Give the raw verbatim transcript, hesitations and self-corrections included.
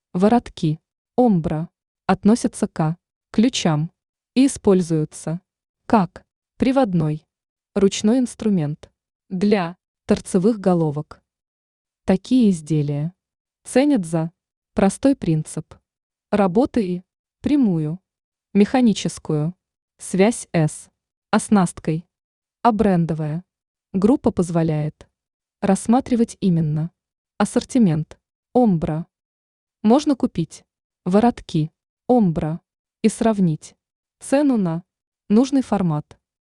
Воротки омбра относятся к ключам и используются как приводной ручной инструмент для торцевых головок. Такие изделия ценят за простой принцип работы и прямую механическую связь с оснасткой, а брендовая группа позволяет рассматривать именно ассортимент омбра. Можно купить воротки омбра и сравнить цену на нужный формат.